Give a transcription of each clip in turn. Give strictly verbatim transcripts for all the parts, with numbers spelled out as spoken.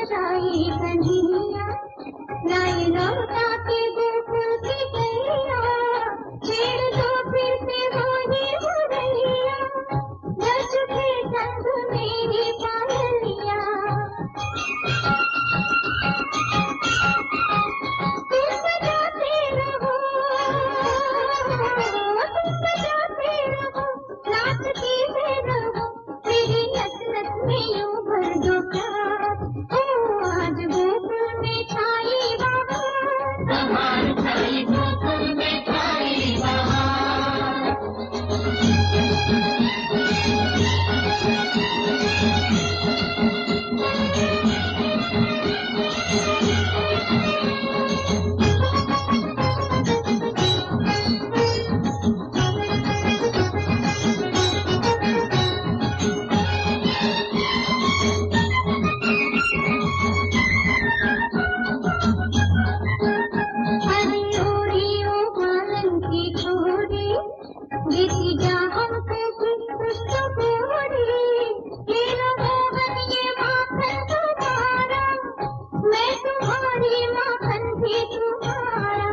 सजाई कन्हैया, लाए लौटा के गोकुल की गैया, छेड़ दो फिर से होली मुरैया, नच के संग मेरी पायलिया। तुम बजाते रहो, तुम बजाते रहो, नाचती है रहो, मेरी नस नस में यूं भर दो प्यार। ओ आज गोकुल में छाई बहार, बहार छाई गोकुल में छाई बहार। हरी ओरियो बालन की छोरी, बीती जा हमसे कृष्ण गोरी, ये लो मोहन ये माखन तुम्हारा, मैं तुम्हारी माखन भी तुम्हारा।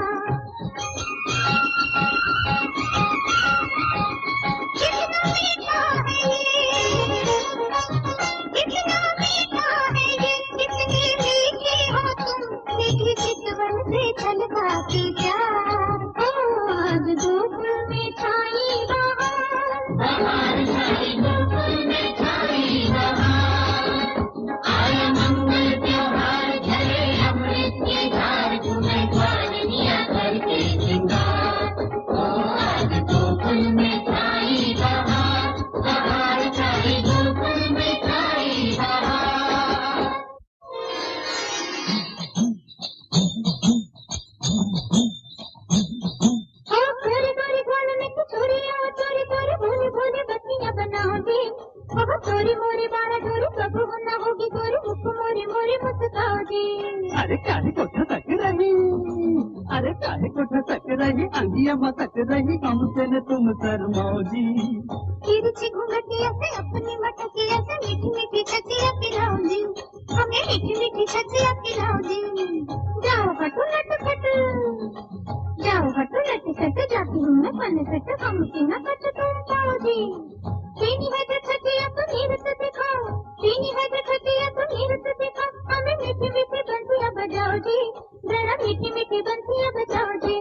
कितना मीठा है ये, कितना मीठा है ये, कितनी मीठी हो तुम, मीठी चितवन से छलका के प्यार। ओ आज गोकुल में छाई बहार, बहार छाई गोकुल में छाई बहार। आए मंगल त्योहार झले अमृत की धार, तुम्हें ज्वालनिया करके श्रृंगार। ओ आज गोकुल में छाई बहार, बहार छाई गोकुल में छाई बहार। ओ गोरी गोरी गोल में चोरियां चोरी चोरी भोले भोले बत्तियां बनाओगे, ओह चोरी मोरी बारा डोरी कब होना होगी गोरी, मुख मोरी मोरी मुस्काओगे। अरे काहे कोठा तक रही, अरे काहे कोठा तक रही, अंगिया मतक रही, हमसे न तुम शर्माओगी। तिरछी घुंघटिया से अपनी मटकिया से मीठी मीठी छतिया पिलाओ जी, हमें मीठी मीठी छतिया पिलाओ जी। जाओ हटो नट खट, जाओ हटो नट खट, जाती हूँ मैं पन खट, हमसे न कट तुम पाओ जी। सीनी है जो छतिया तो नीरस दिखाओ, सीनी है जो छतिया तो नीरस दिखाओ, हमें मीठी मीठी बंसियां बजाओ जी, जरा मीठी मीठी बंसियां बजाओ जी।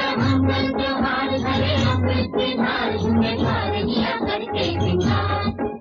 मंगल त्योहार भरे अमृत की धार, तुम्हें ज्वालनिया करके श्रृंगार।